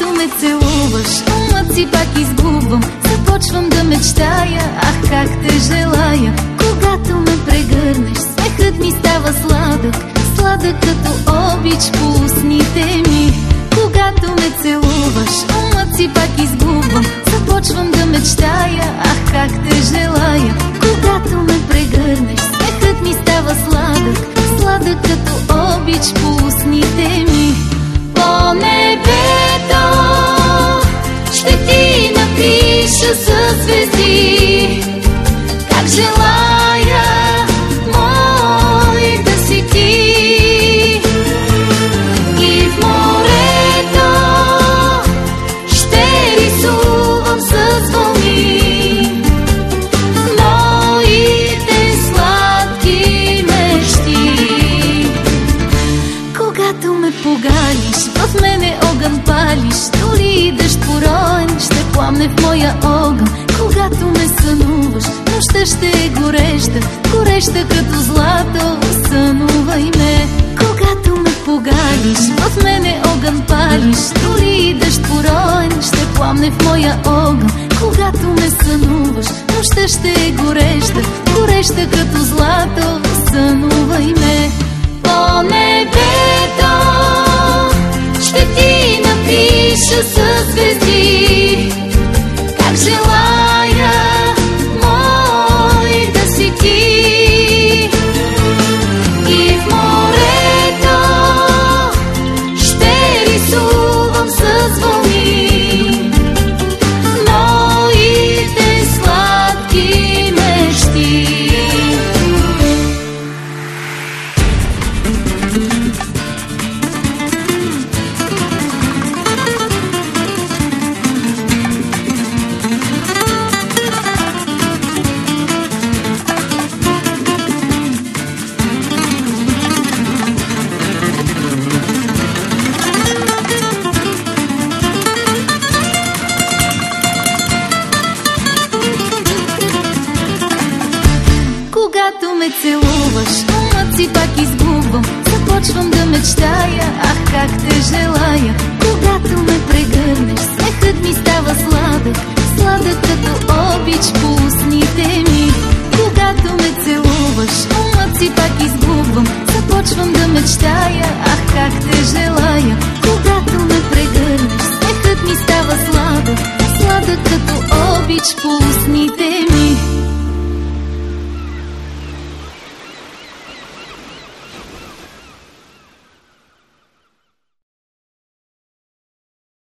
Когато ме целуваш, умът си пак изгубвам. Започвам да мечтая, ах как те желая. Когато ме прегърнеш, смехът ми става сладък, сладък като обич по устните ми. Когато ме целуваш, умът си пак изгубвам. Започвам да мечтая, ах как те желая. Когато ме прегърнеш, смехът ми става сладък, сладък като обич по устните ми. По небето ще ти напиша със звезди как желая мой да си ти. И в морето ще рисувам с вълни моите сладки мечти. Когато ме погалиш, в мене огън палиш, дори и дъжд пороен ще пламне в моя огън. Когато ме сънуваш, нощта ще е гореща, гореща като злато, сънувай ме. Когато ме погалиш, в мене огън палиш, дори и дъжд пороен ще пламне в моя огън. Когато ме сънуваш, нощта ще е гореща, гореща като злато, сънувай ме. По небето ще ти напиша със звезди как желая мой да си ти. И в морето ще рисувам с вълни моите сладки мечти. Когато ме целуваш, умът си пак изгубвам. Започвам да мечтая, ах как те желая. Когато ме прегърнеш, смехът ми става сладък, сладък като обич по устните ми. Когато ме целуваш, умът си пак изгубвам. Започвам да мечтая, ах как те желая. Когато ме прегърнеш, смехът ми става сладък, сладък като обич по устните